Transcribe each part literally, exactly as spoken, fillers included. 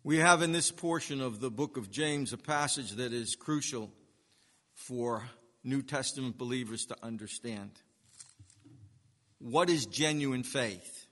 We have in this portion of the book of James a passage that is crucial for New Testament believers to understand. What is genuine faith?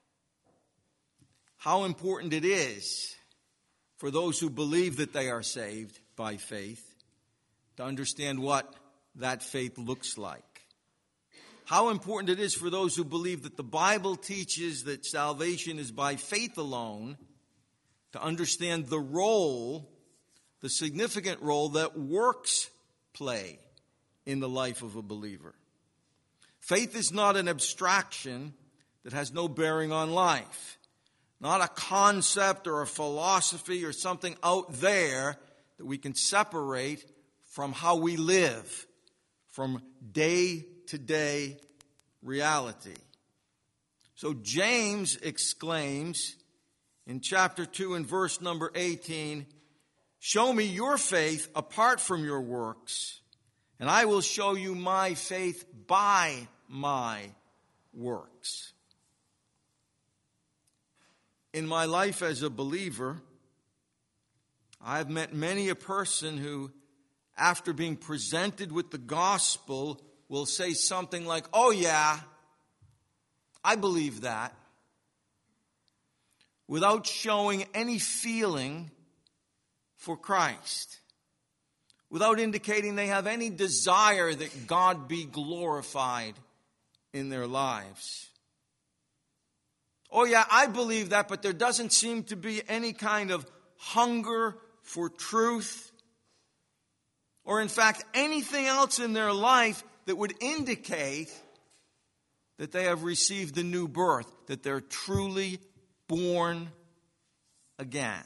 How important it is for those who believe that they are saved by faith to understand what that faith looks like. How important it is for those who believe that the Bible teaches that salvation is by faith alone to understand the role, the significant role that works play in the life of a believer. Faith is not an abstraction that has no bearing on life, not a concept or a philosophy or something out there that we can separate from how we live, from day-to-day reality. So James exclaims in chapter two and verse number eighteen, "Show me your faith apart from your works, and I will show you my faith by my works." In my life as a believer, I've met many a person who, after being presented with the gospel, will say something like, "Oh yeah, I believe that," without showing any feeling for Christ, without indicating they have any desire that God be glorified in their lives. "Oh yeah, I believe that, but there doesn't seem to be any kind of hunger for truth, or in fact anything else in their life that would indicate that they have received the new birth, that they're truly born again."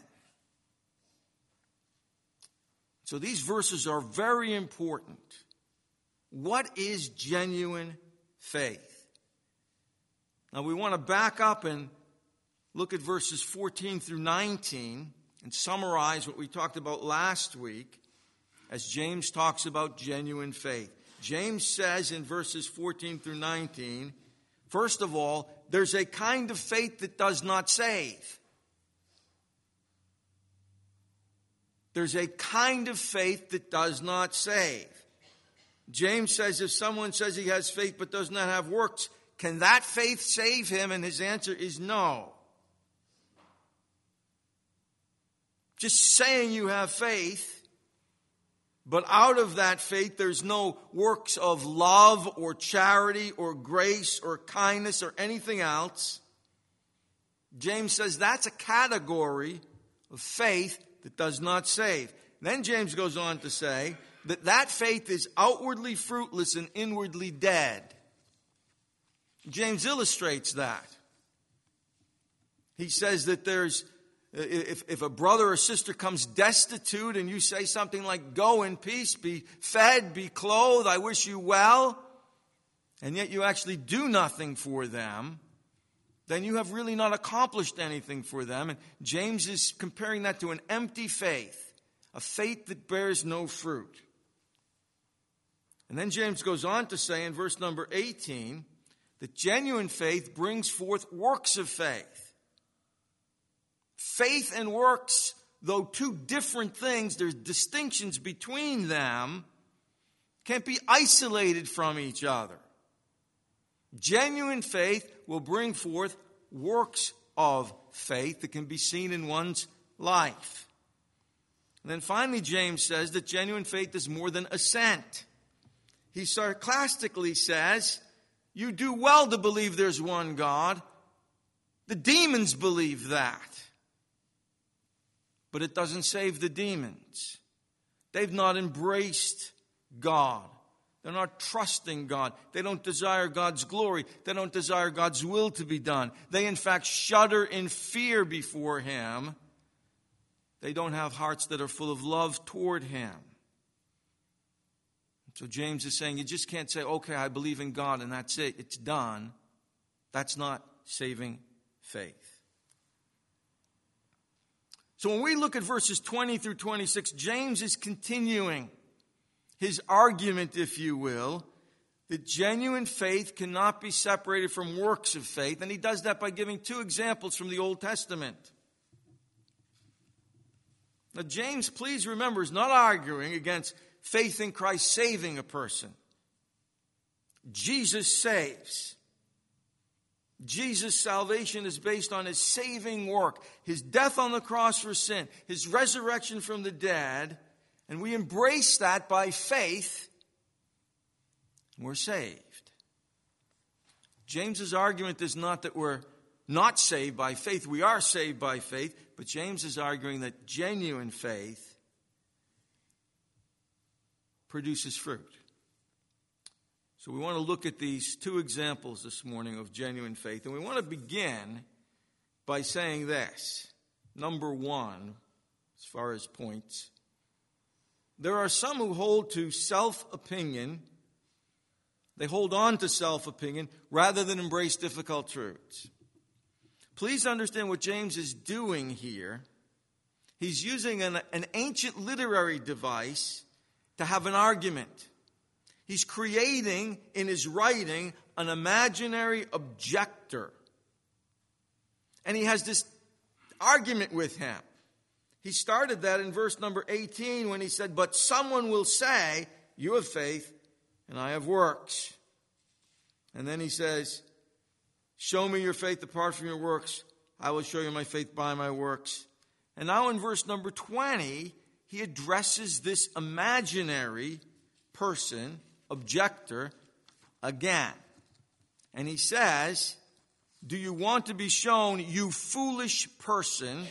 So these verses are very important. What is genuine faith? Now we want to back up and look at verses fourteen through nineteen and summarize what we talked about last week as James talks about genuine faith. James says in verses fourteen through nineteen, first of all, there's a kind of faith that does not save. There's a kind of faith that does not save. James says if someone says he has faith but does not have works, can that faith save him? And his answer is no. Just saying you have faith, but out of that faith there's no works of love or charity or grace or kindness or anything else. James says that's a category of faith that does not save. Then James goes on to say that that faith is outwardly fruitless and inwardly dead. James illustrates that. He says that there's If, if a brother or sister comes destitute and you say something like, "Go in peace, be fed, be clothed, I wish you well," and yet you actually do nothing for them, then you have really not accomplished anything for them. And James is comparing that to an empty faith, a faith that bears no fruit. And then James goes on to say in verse number eighteen that genuine faith brings forth works of faith. Faith and works, though two different things, there's distinctions between them, can't be isolated from each other. Genuine faith will bring forth works of faith that can be seen in one's life. And then finally, James says that genuine faith is more than assent. He sarcastically says, you do well to believe there's one God. The demons believe that. But it doesn't save the demons. They've not embraced God. They're not trusting God. They don't desire God's glory. They don't desire God's will to be done. They, in fact, shudder in fear before Him. They don't have hearts that are full of love toward Him. So James is saying you just can't say, okay, I believe in God and that's it. It's done. That's not saving faith. So when we look at verses twenty through twenty-six, James is continuing his argument, if you will, that genuine faith cannot be separated from works of faith. And he does that by giving two examples from the Old Testament. Now, James, please remember, is not arguing against faith in Christ saving a person. Jesus saves. Jesus' salvation is based on his saving work, his death on the cross for sin, his resurrection from the dead, and we embrace that by faith, and we're saved. James's argument is not that we're not saved by faith. We are saved by faith, but James is arguing that genuine faith produces fruit. So we want to look at these two examples this morning of genuine faith. And we want to begin by saying this. Number one, as far as points, there are some who hold to self-opinion. They hold on to self-opinion rather than embrace difficult truths. Please understand what James is doing here. He's using an, an ancient literary device to have an argument. He's creating in his writing an imaginary objector. And he has this argument with him. He started that in verse number eighteen when he said, "But someone will say, you have faith and I have works." And then he says, "Show me your faith apart from your works. I will show you my faith by my works." And now in verse number twenty, he addresses this imaginary person, objector, again. And he says, "Do you want to be shown, you foolish person,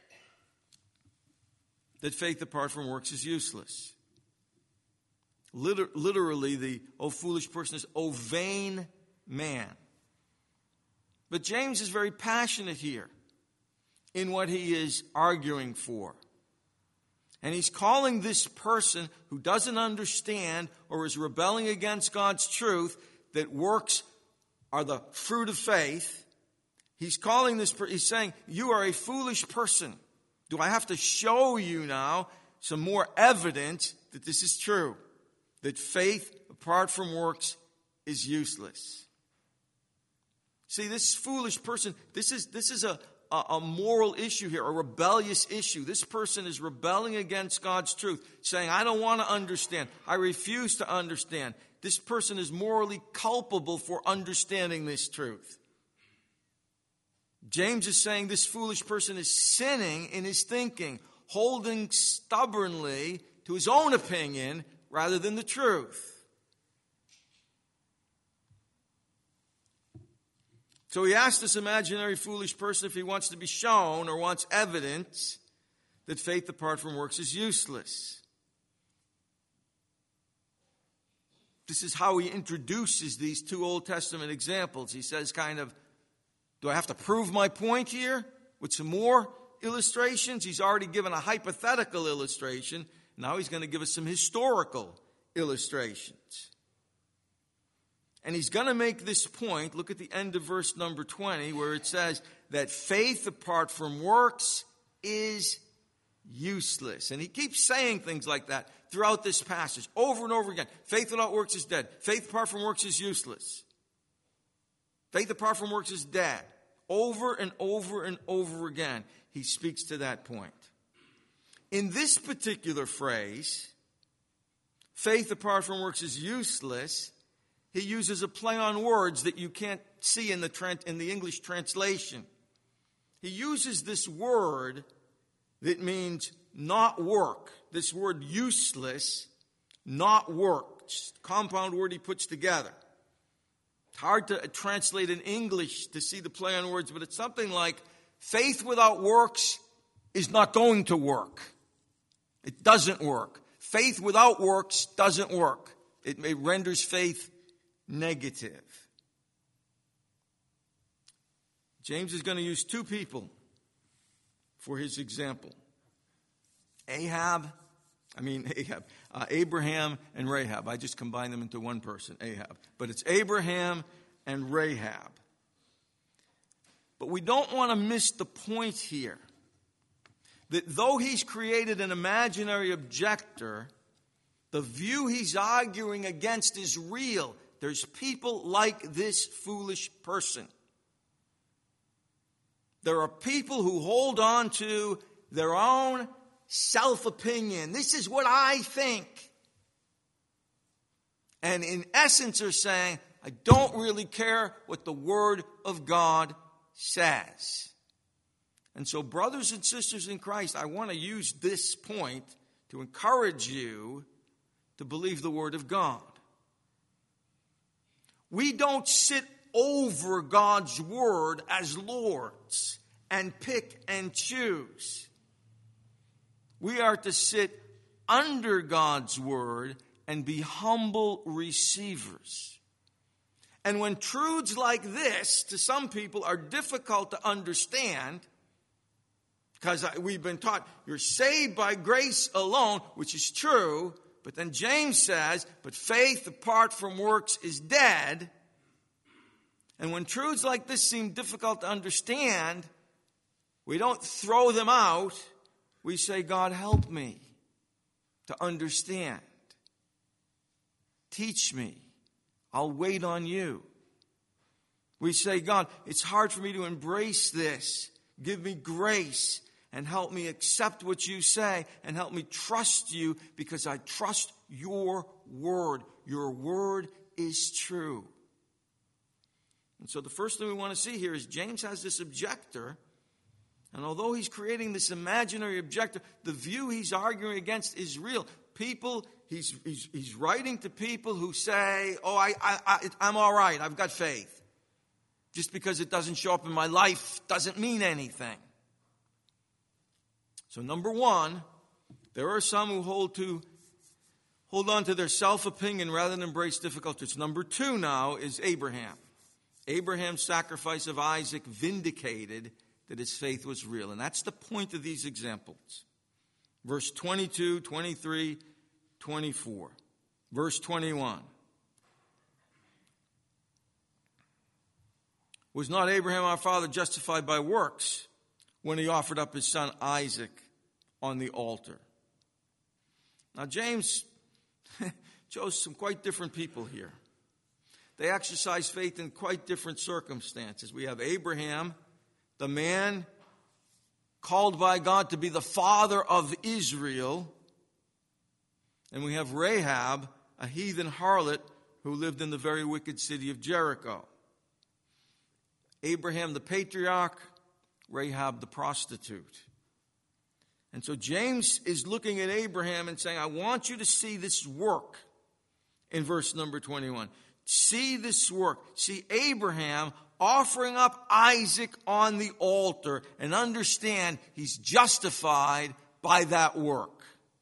that faith apart from works is useless?" Liter- literally, the "oh foolish person" is "oh vain man." But James is very passionate here in what he is arguing for. And he's calling this person who doesn't understand or is rebelling against God's truth that works are the fruit of faith. He's calling this, he's saying, you are a foolish person. Do I have to show you now some more evidence that this is true? That faith apart from works is useless. See, this foolish person, this is, this is a, a, a moral issue here, a rebellious issue. This person is rebelling against God's truth, saying, I don't want to understand. I refuse to understand. This person is morally culpable for understanding this truth. James is saying this foolish person is sinning in his thinking, holding stubbornly to his own opinion rather than the truth. So he asked this imaginary foolish person if he wants to be shown or wants evidence that faith apart from works is useless. This is how he introduces these two Old Testament examples. He says kind of, do I have to prove my point here with some more illustrations? He's already given a hypothetical illustration. Now he's going to give us some historical illustrations. And he's going to make this point. Look at the end of verse number twenty where it says that faith apart from works is useless. And he keeps saying things like that throughout this passage over and over again. Faith without works is dead. Faith apart from works is useless. Faith apart from works is dead. Over and over and over again, he speaks to that point. In this particular phrase, faith apart from works is useless, he uses a play on words that you can't see in the, in the English translation. He uses this word that means not work. This word useless, not work. Just a compound word he puts together. It's hard to translate in English to see the play on words, but it's something like faith without works is not going to work. It doesn't work. Faith without works doesn't work. It, it renders faith negative. James is going to use two people for his example. Ahab, I mean Ahab, uh, Abraham and Rahab. I just combined them into one person, Ahab. But it's Abraham and Rahab. But we don't want to miss the point here. That though he's created an imaginary objector, the view he's arguing against is real. There's people like this foolish person. There are people who hold on to their own self-opinion. This is what I think. And in essence are saying, I don't really care what the Word of God says. And so, brothers and sisters in Christ, I want to use this point to encourage you to believe the Word of God. We don't sit over God's Word as lords and pick and choose. We are to sit under God's Word and be humble receivers. And when truths like this, to some people, are difficult to understand, because we've been taught you're saved by grace alone, which is true, but then James says, but faith apart from works is dead. And when truths like this seem difficult to understand, we don't throw them out. We say, God, help me to understand. Teach me. I'll wait on you. We say, God, it's hard for me to embrace this. Give me grace and help me accept what you say and help me trust you because I trust your word. Your word is true. And so the first thing we want to see here is James has this objector. And although he's creating this imaginary objector, the view he's arguing against is real. People, he's, he's, he's writing to people who say, oh, I, I, I, I'm all right, I've got faith. Just because it doesn't show up in my life doesn't mean anything. So number one, there are some who hold to hold on to their self-opinion rather than embrace difficulties. Number two now is Abraham. Abraham's sacrifice of Isaac vindicated that his faith was real. And that's the point of these examples. Verse twenty-two, twenty-three, twenty-four. Verse twenty-one. Was not Abraham our father justified by works when he offered up his son Isaac on the altar? Now James chose some quite different people here. They exercise faith in quite different circumstances. We have Abraham, the man called by God to be the father of Israel. And we have Rahab, a heathen harlot who lived in the very wicked city of Jericho. Abraham the patriarch, Rahab the prostitute. And so James is looking at Abraham and saying, I want you to see this work in verse number twenty-one. See this work. See Abraham offering up Isaac on the altar and understand he's justified by that work.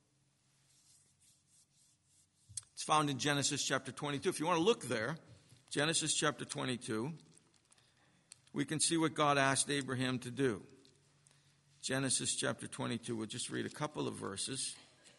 It's found in Genesis chapter twenty-two. If you want to look there, Genesis chapter twenty-two, we can see what God asked Abraham to do. Genesis chapter twenty-two. We'll just read a couple of verses.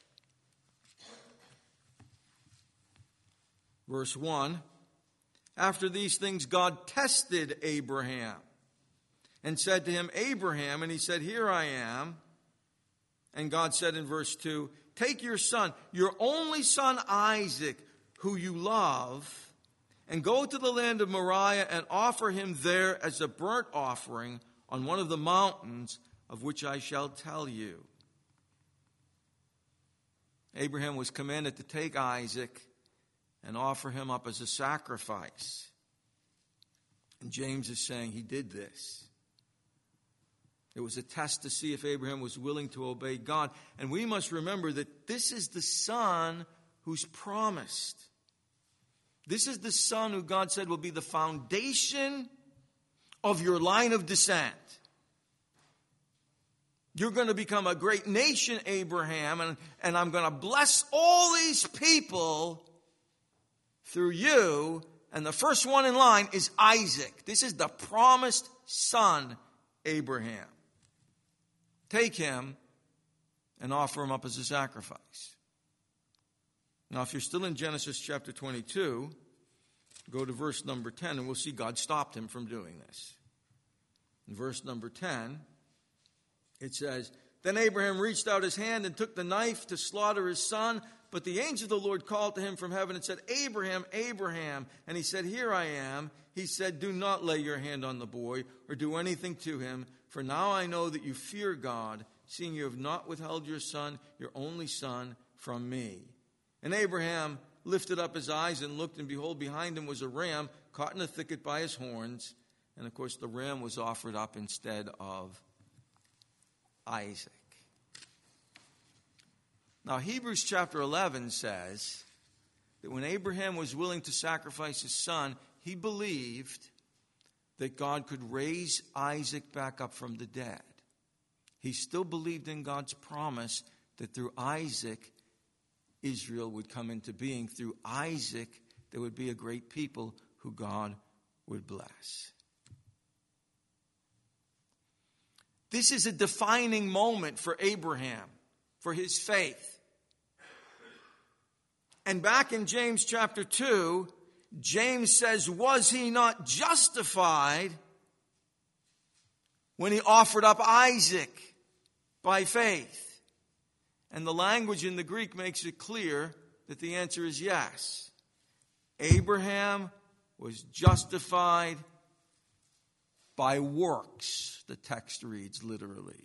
Verse one. After these things, God tested Abraham and said to him, Abraham, and he said, here I am. And God said in verse two, take your son, your only son Isaac, who you love, and go to the land of Moriah and offer him there as a burnt offering on one of the mountains of which I shall tell you. Abraham was commanded to take Isaac and offer him up as a sacrifice. And James is saying he did this. It was a test to see if Abraham was willing to obey God. And we must remember that this is the son who's promised. This is the son who God said will be the foundation of your line of descent. You're going to become a great nation, Abraham, and, and I'm going to bless all these people through you. And the first one in line is Isaac. This is the promised son, Abraham. Take him and offer him up as a sacrifice. Now, if you're still in Genesis chapter twenty-two, go to verse number ten, and we'll see God stopped him from doing this. In verse number ten, it says, then Abraham reached out his hand and took the knife to slaughter his son. But the angel of the Lord called to him from heaven and said, Abraham, Abraham. And he said, here I am. He said, do not lay your hand on the boy or do anything to him. For now I know that you fear God seeing you have not withheld your son, your only son, from me. And Abraham lifted up his eyes and looked, and behold, behind him was a ram caught in a thicket by his horns. And of course, the ram was offered up instead of Isaac. Now, Hebrews chapter eleven says that when Abraham was willing to sacrifice his son, he believed that God could raise Isaac back up from the dead. He still believed in God's promise that through Isaac, Israel would come into being. Through Isaac, there would be a great people who God would bless. This is a defining moment for Abraham, for his faith. And back in James chapter two, James says, was he not justified when he offered up Isaac by faith? And the language in the Greek makes it clear that the answer is yes. Abraham was justified by works, the text reads literally.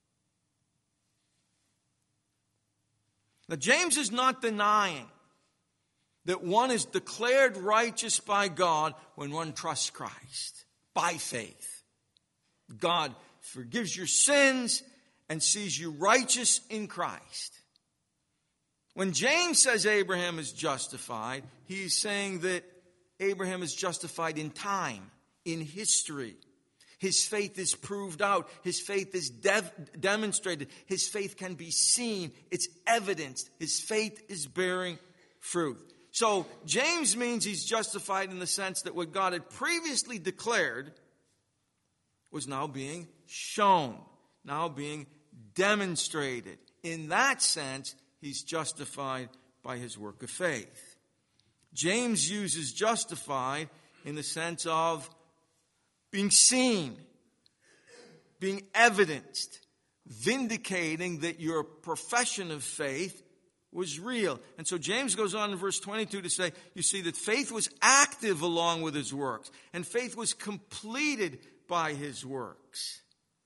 Now, James is not denying that one is declared righteous by God when one trusts Christ, by faith. God forgives your sins and sees you righteous in Christ. When James says Abraham is justified, he's saying that Abraham is justified in time, in history. His faith is proved out. His faith is de- demonstrated. His faith can be seen. It's evidenced. His faith is bearing fruit. So James means he's justified in the sense that what God had previously declared was now being shown, now being demonstrated. In that sense, he's justified by his work of faith. James uses justified in the sense of being seen, being evidenced, vindicating that your profession of faith was real. And so James goes on in verse twenty-two to say, you see that faith was active along with his works, and faith was completed by his works.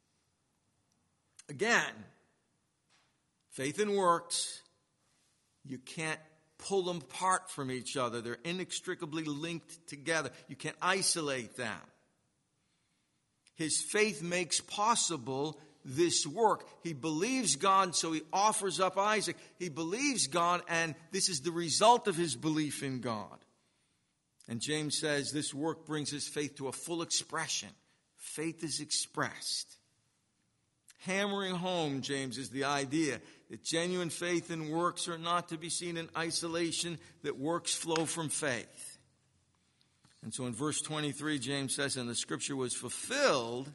Again, faith and works, you can't pull them apart from each other. They're inextricably linked together. You can't isolate them. His faith makes possible this work. He believes God, so he offers up Isaac. He believes God, and this is the result of his belief in God. And James says this work brings his faith to a full expression. Faith is expressed. Hammering home, James, is the idea that genuine faith and works are not to be seen in isolation, that works flow from faith. And so in verse twenty-three, James says, and the scripture was fulfilled.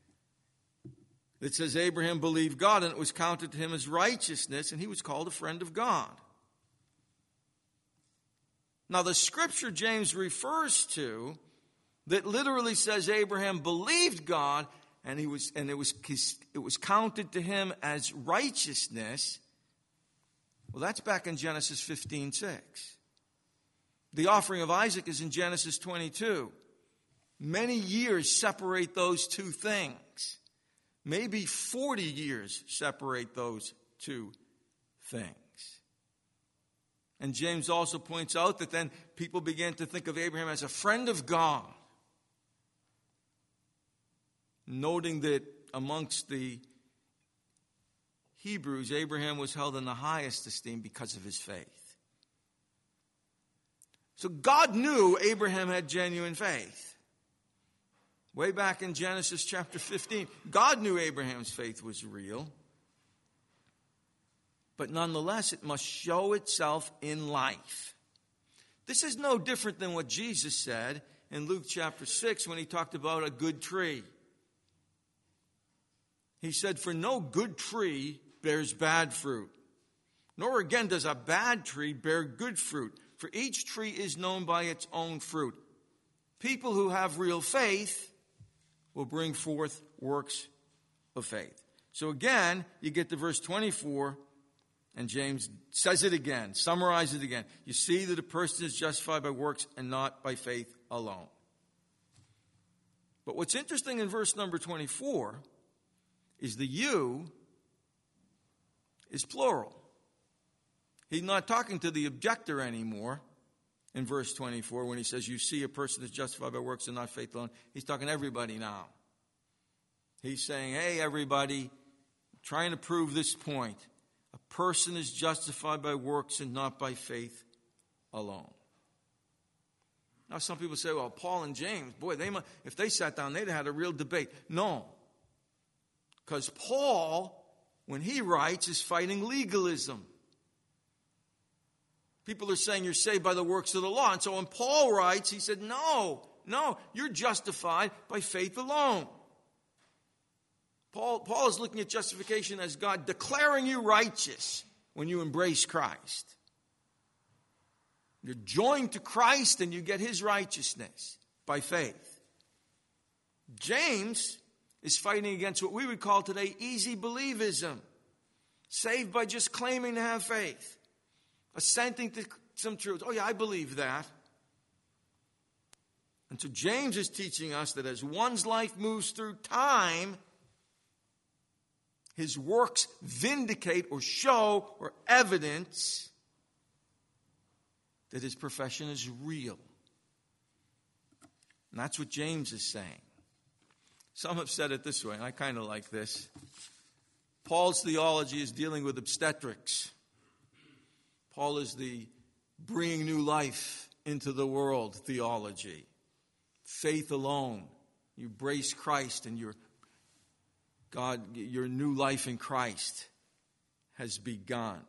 It says Abraham believed God, and it was counted to him as righteousness, and he was called a friend of God. Now, the scripture James refers to that literally says Abraham believed God, and he was, and it was, it was counted to him as righteousness. Well, that's back in Genesis fifteen six. The offering of Isaac is in Genesis twenty-two. Many years separate those two things. Maybe forty years separate those two things. And James also points out that then people began to think of Abraham as a friend of God, noting that amongst the Hebrews, Abraham was held in the highest esteem because of his faith. So God knew Abraham had genuine faith. Way back in Genesis chapter fifteen, God knew Abraham's faith was real. But nonetheless, it must show itself in life. This is no different than what Jesus said in Luke chapter six when he talked about a good tree. He said, for no good tree bears bad fruit, nor again does a bad tree bear good fruit. For each tree is known by its own fruit. People who have real faith will bring forth works of faith. So again, you get to verse twenty-four, and James says it again, summarizes it again. You see that a person is justified by works and not by faith alone. But what's interesting in verse number twenty-four is the you is plural. He's not talking to the objector anymore in verse twenty-four when he says, you see a person is justified by works and not faith alone. He's talking to everybody now. He's saying, hey, everybody, trying to prove this point. A person is justified by works and not by faith alone. Now, some people say, well, Paul and James, boy, they might, if they sat down, they'd have had a real debate. No. Because Paul, when he writes, is fighting legalism. People are saying you're saved by the works of the law. And so when Paul writes, he said, no, no, you're justified by faith alone. Paul, Paul is looking at justification as God declaring you righteous when you embrace Christ. You're joined to Christ and you get his righteousness by faith. James is fighting against what we would call today easy believism. Saved by just claiming to have faith. Assenting to some truth. Oh yeah, I believe that. And so James is teaching us that as one's life moves through time, his works vindicate or show or evidence that his profession is real. And that's what James is saying. Some have said it this way, and I kind of like this. Paul's theology is dealing with obstetrics. Paul is the bringing new life into the world theology. Faith alone. You embrace Christ and your God, your new life in Christ has begun.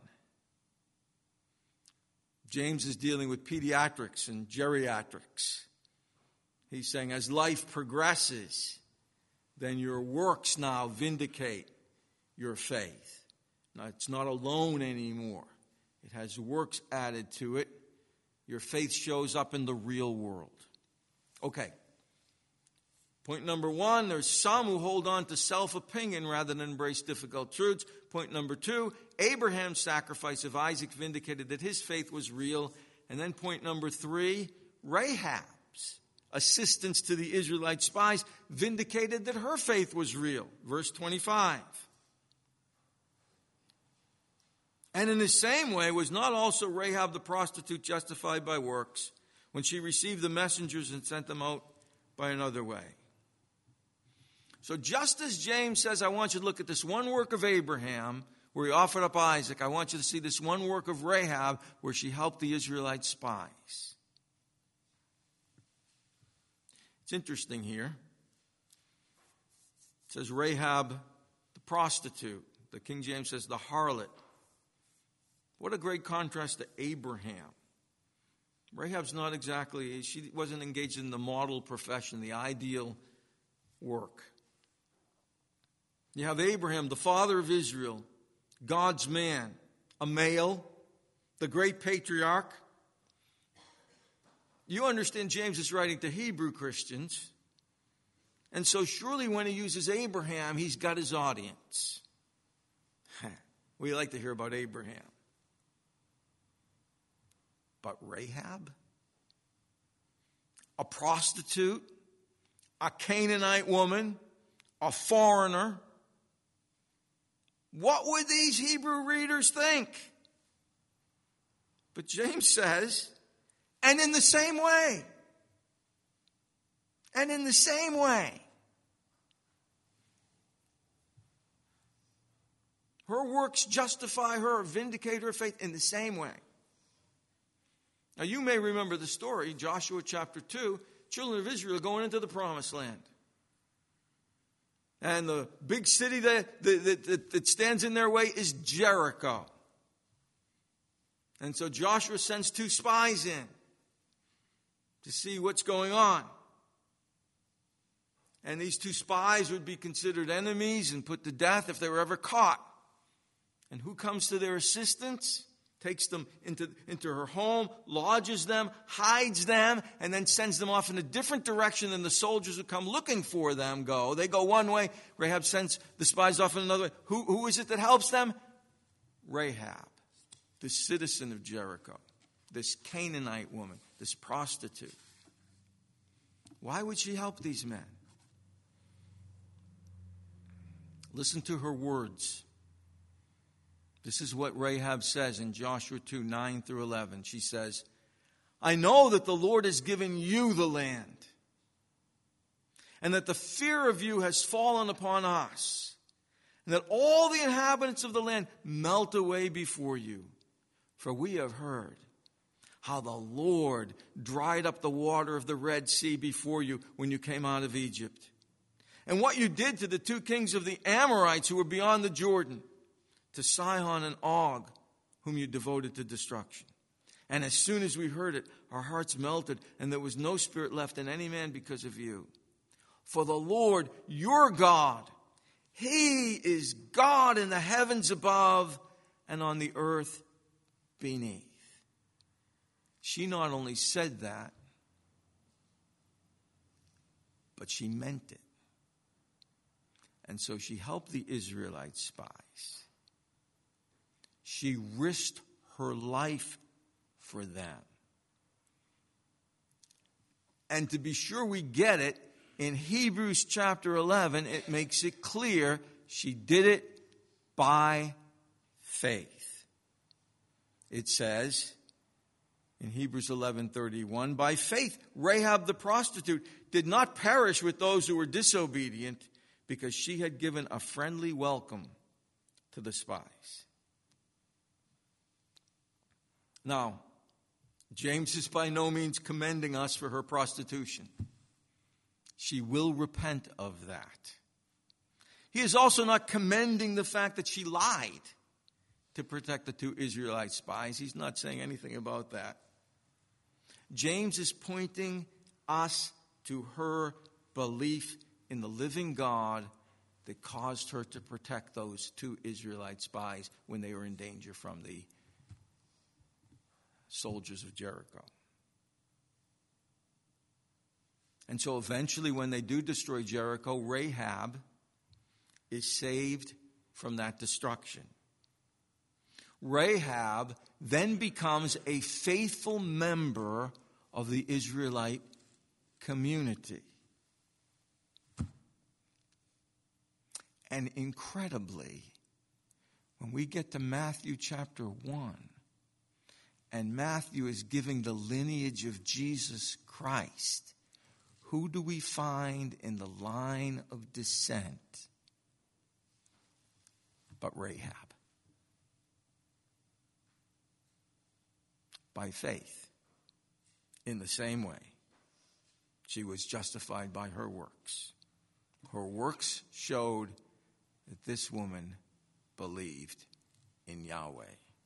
James is dealing with pediatrics and geriatrics. He's saying as life progresses, then your works now vindicate your faith. Now, it's not alone anymore. It has works added to it. Your faith shows up in the real world. Okay. Point number one, there's some who hold on to self-opinion rather than embrace difficult truths. Point number two, Abraham's sacrifice of Isaac vindicated that his faith was real. And then point number three, Rahab's assistance to the Israelite spies vindicated that her faith was real. Verse twenty-five. And in the same way, was not also Rahab the prostitute justified by works when she received the messengers and sent them out by another way? So just as James says, I want you to look at this one work of Abraham where he offered up Isaac, I want you to see this one work of Rahab where she helped the Israelite spies. It's interesting here. It says Rahab the prostitute. The King James says the harlot. What a great contrast to Abraham. Rahab's not exactly, she wasn't engaged in the model profession, the ideal work. You have Abraham, the father of Israel, God's man, a male, the great patriarch. You understand James is writing to Hebrew Christians. And so surely when he uses Abraham, he's got his audience. We like to hear about Abraham. But Rahab, a prostitute, a Canaanite woman, a foreigner, what would these Hebrew readers think? But James says, and in the same way, and in the same way, her works justify her, vindicate her faith in the same way. Now, you may remember the story, Joshua chapter two, children of Israel going into the promised land. And the big city that, that, that, that stands in their way is Jericho. And so Joshua sends two spies in to see what's going on. And these two spies would be considered enemies and put to death if they were ever caught. And who comes to their assistance? Takes them into, into her home, lodges them, hides them, and then sends them off in a different direction than the soldiers who come looking for them go. They go one way. Rahab sends the spies off in another way. Who, who is it that helps them? Rahab, the citizen of Jericho, this Canaanite woman, this prostitute. Why would she help these men? Listen to her words. This is what Rahab says in Joshua two, nine through eleven. She says, I know that the Lord has given you the land, and that the fear of you has fallen upon us, and that all the inhabitants of the land melt away before you. For we have heard how the Lord dried up the water of the Red Sea before you when you came out of Egypt, and what you did to the two kings of the Amorites who were beyond the Jordan, to Sihon and Og, whom you devoted to destruction. And as soon as we heard it, our hearts melted, and there was no spirit left in any man because of you. For the Lord, your God, He is God in the heavens above and on the earth beneath. She not only said that, but she meant it. And so she helped the Israelite spies. She risked her life for them. And to be sure we get it, in Hebrews chapter eleven, it makes it clear she did it by faith. It says in Hebrews eleven thirty-one, by faith Rahab the prostitute did not perish with those who were disobedient, because she had given a friendly welcome to the spies. Now, James is by no means commending us for her prostitution. She will repent of that. He is also not commending the fact that she lied to protect the two Israelite spies. He's not saying anything about that. James is pointing us to her belief in the living God that caused her to protect those two Israelite spies when they were in danger from the soldiers of Jericho. And so eventually, when they do destroy Jericho, Rahab is saved from that destruction. Rahab then becomes a faithful member of the Israelite community. And incredibly, when we get to Matthew chapter one, and Matthew is giving the lineage of Jesus Christ, who do we find in the line of descent but Rahab? By faith. In the same way, she was justified by her works. Her works showed that this woman believed in Yahweh.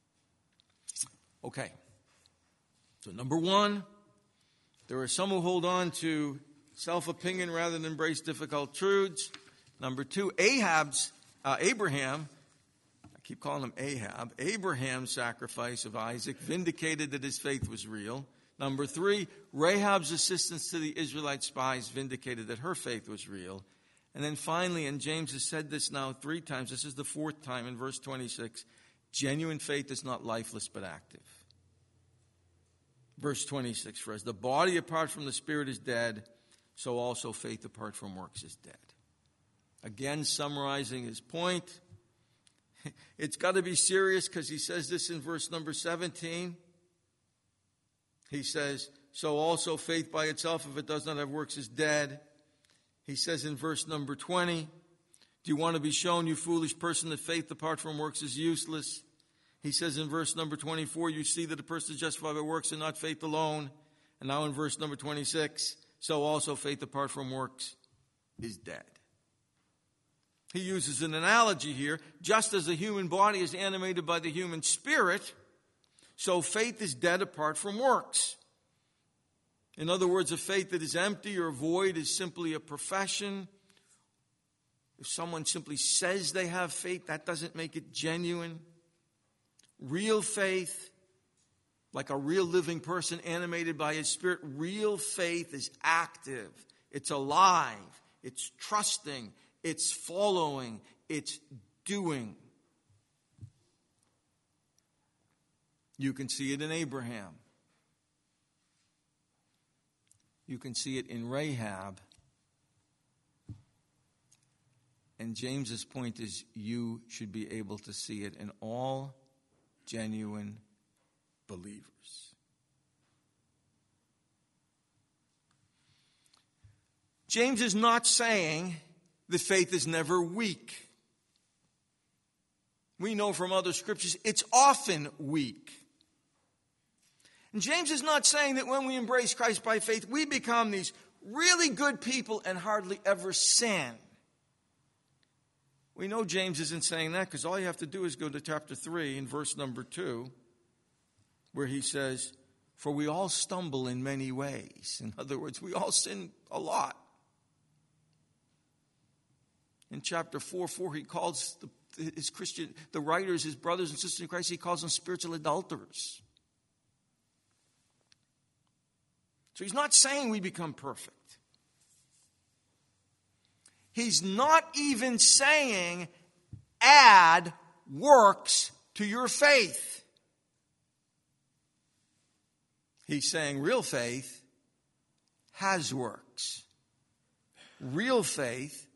Okay. So number one, there are some who hold on to self-opinion rather than embrace difficult truths. Number two, Ahab's, uh, Abraham, I keep calling him Ahab, Abraham's sacrifice of Isaac vindicated that his faith was real. Number three, Rahab's assistance to the Israelite spies vindicated that her faith was real. And then finally, and James has said this now three times, this is the fourth time in verse twenty-six, genuine faith is not lifeless but active. Verse twenty-six, for as the body apart from the spirit is dead, so also faith apart from works is dead. Again, summarizing his point, it's got to be serious because he says this in verse number seventeen. He says, so also faith by itself, if it does not have works, is dead. He says in verse number twenty, do you want to be shown, you foolish person, that faith apart from works is useless? He says in verse number twenty-four, you see that a person is justified by works and not faith alone. And now in verse number twenty-six, so also faith apart from works is dead. He uses an analogy here. Just as the human body is animated by the human spirit, so faith is dead apart from works. In other words, a faith that is empty or void is simply a profession. If someone simply says they have faith, that doesn't make it genuine. Real faith, like a real living person animated by his spirit, real faith is active. It's alive. It's trusting. It's following. It's doing. You can see it in Abraham. You can see it in Rahab. And James's point is you should be able to see it in all genuine believers. James is not saying that faith is never weak. We know from other scriptures it's often weak. And James is not saying that when we embrace Christ by faith, we become these really good people and hardly ever sin. We know James isn't saying that because all you have to do is go to chapter three and verse number two, where he says, for we all stumble in many ways. In other words, we all sin a lot. In chapter four, four, he calls the, his Christian, the writers, his brothers and sisters in Christ, he calls them spiritual adulterers. So he's not saying we become perfect. He's not even saying add works to your faith. He's saying real faith has works. Real faith,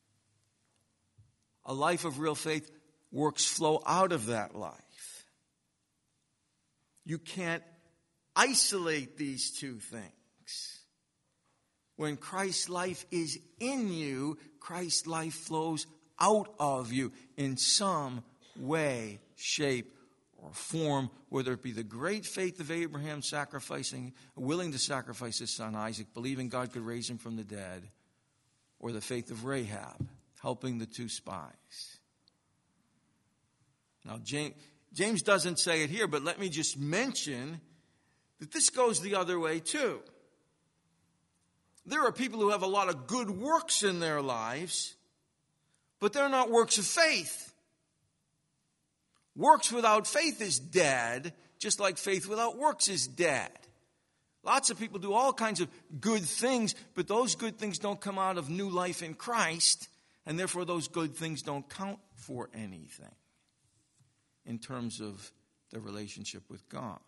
a life of real faith, works flow out of that life. You can't isolate these two things. When Christ's life is in you, Christ's life flows out of you in some way, shape, or form, whether it be the great faith of Abraham sacrificing, willing to sacrifice his son Isaac, believing God could raise him from the dead, or the faith of Rahab, helping the two spies. Now, James, James doesn't say it here, but let me just mention that this goes the other way too. There are people who have a lot of good works in their lives, but they're not works of faith. Works without faith is dead, just like faith without works is dead. Lots of people do all kinds of good things, but those good things don't come out of new life in Christ, and therefore those good things don't count for anything in terms of their relationship with God.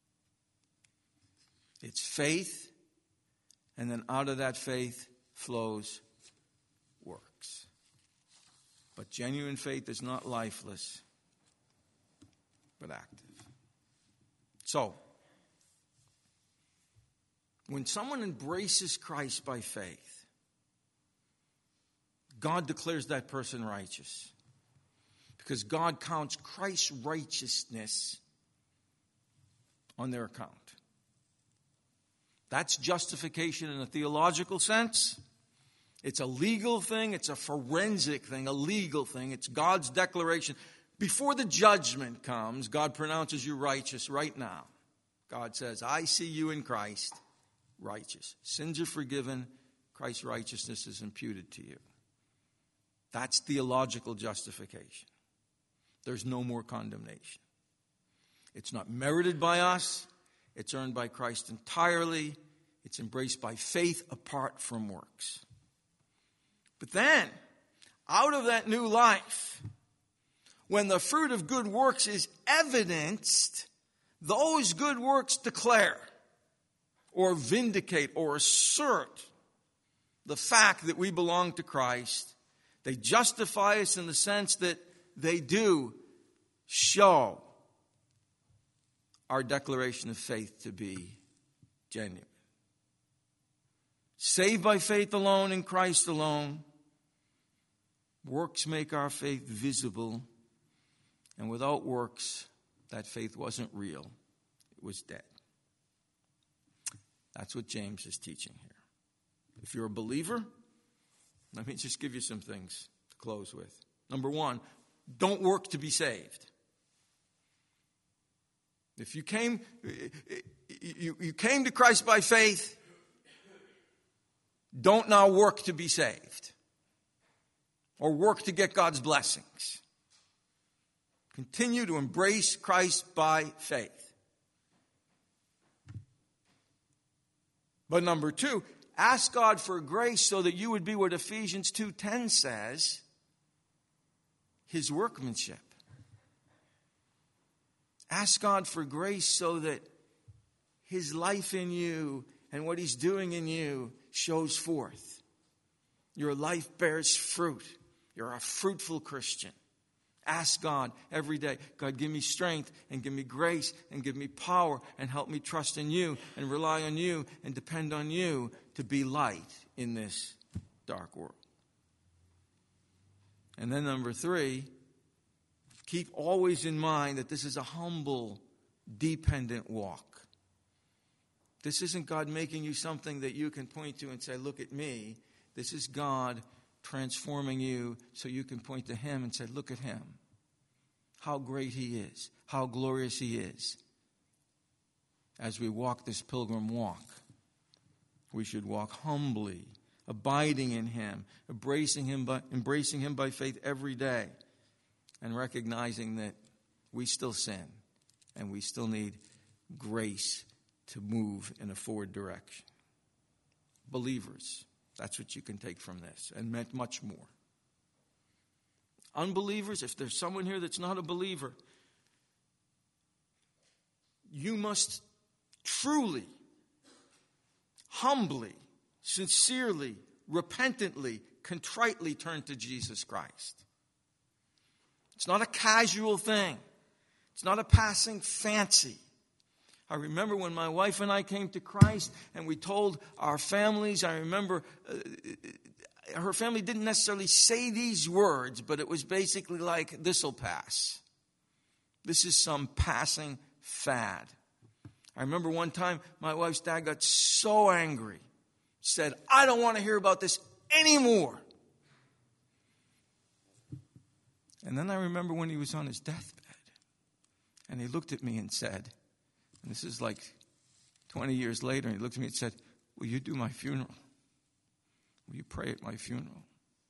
It's faith, and then out of that faith flows works. But genuine faith is not lifeless, but active. So, when someone embraces Christ by faith, God declares that person righteous. Because God counts Christ's righteousness on their account. That's justification in a theological sense. It's a legal thing. It's a forensic thing, a legal thing. It's God's declaration. Before the judgment comes, God pronounces you righteous right now. God says, I see you in Christ, righteous. Sins are forgiven. Christ's righteousness is imputed to you. That's theological justification. There's no more condemnation. It's not merited by us. It's earned by Christ entirely. It's embraced by faith apart from works. But then, out of that new life, when the fruit of good works is evidenced, those good works declare or vindicate or assert the fact that we belong to Christ. They justify us in the sense that they do show our declaration of faith to be genuine. Saved by faith alone in Christ alone. Works make our faith visible. And without works, that faith wasn't real. It was dead. That's what James is teaching here. If you're a believer, let me just give you some things to close with. Number one, don't work to be saved. If you came, you, you came to Christ by faith, don't now work to be saved or work to get God's blessings. Continue to embrace Christ by faith. But number two, ask God for grace so that you would be what Ephesians two ten says, His workmanship. Ask God for grace so that His life in you and what He's doing in you shows forth. Your life bears fruit. You're a fruitful Christian. Ask God every day, God, give me strength and give me grace and give me power and help me trust in you and rely on you and depend on you to be light in this dark world. And then number three, keep always in mind that this is a humble, dependent walk. This isn't God making you something that you can point to and say, look at me. This is God transforming you so you can point to him and say, look at him. How great he is. How glorious he is. As we walk this pilgrim walk, we should walk humbly, abiding in him, embracing him by, embracing him by faith every day, and recognizing that we still sin and we still need grace to move in a forward direction. Believers, that's what you can take from this, and meant much more. Unbelievers, if there's someone here that's not a believer, you must truly, humbly, sincerely, repentantly, contritely turn to Jesus Christ. It's not a casual thing. It's not a passing fancy. I remember when my wife and I came to Christ and we told our families, I remember uh, her family didn't necessarily say these words, but it was basically like, this'll pass. This is some passing fad. I remember one time my wife's dad got so angry, said, I don't want to hear about this anymore. And then I remember when he was on his deathbed, and he looked at me and said, and this is like twenty years later, and he looked at me and said, will you do my funeral? Will you pray at my funeral?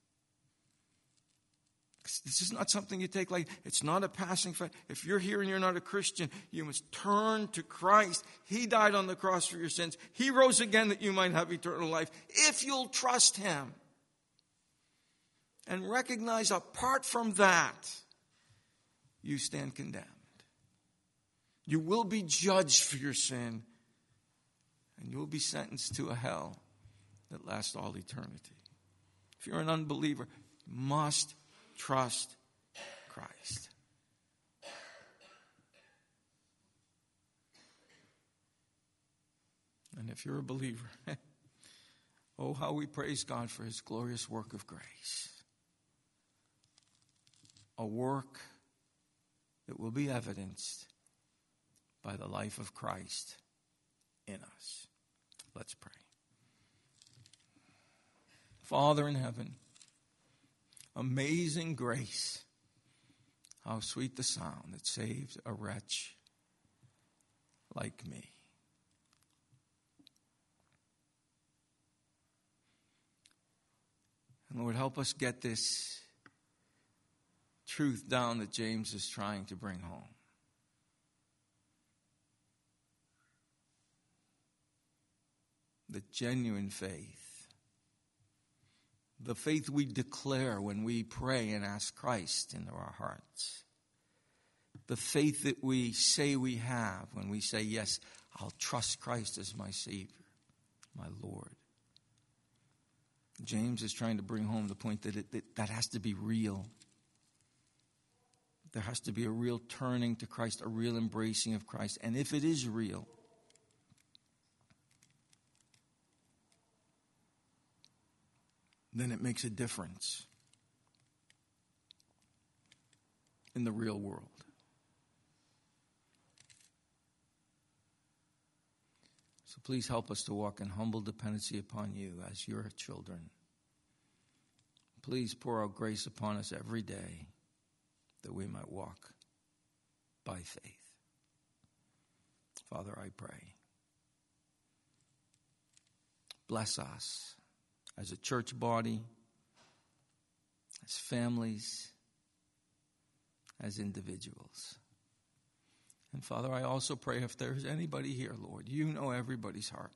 This is not something you take like, it's not a passing fact. If you're here and you're not a Christian, you must turn to Christ. He died on the cross for your sins. He rose again that you might have eternal life. If you'll trust him. And recognize apart from that, you stand condemned. You will be judged for your sin. And you will be sentenced to a hell that lasts all eternity. If you're an unbeliever, you must trust Christ. And if you're a believer, oh, how we praise God for his glorious work of grace. A work that will be evidenced by the life of Christ in us. Let's pray. Father in heaven, amazing grace. How sweet the sound that saved a wretch like me. And Lord, help us get this truth down that James is trying to bring home. The genuine faith. The faith we declare when we pray and ask Christ into our hearts. The faith that we say we have when we say, yes, I'll trust Christ as my Savior, my Lord. James is trying to bring home the point that it, that, that has to be real. There has to be a real turning to Christ, a real embracing of Christ. And if it is real, then it makes a difference in the real world. So please help us to walk in humble dependency upon you as your children. Please pour out grace upon us every day that we might walk by faith. Father, I pray. Bless us as a church body, as families, as individuals. And Father, I also pray if there's anybody here, Lord, you know everybody's heart.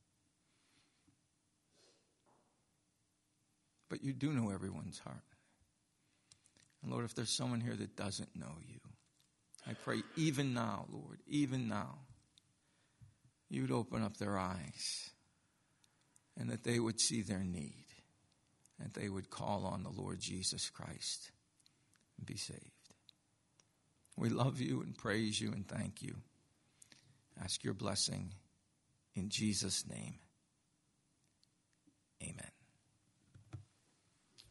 But you do know everyone's heart. And Lord, if there's someone here that doesn't know you, I pray even now, Lord, even now, you'd open up their eyes and that they would see their need that they would call on the Lord Jesus Christ and be saved. We love you and praise you and thank you. Ask your blessing in Jesus' name.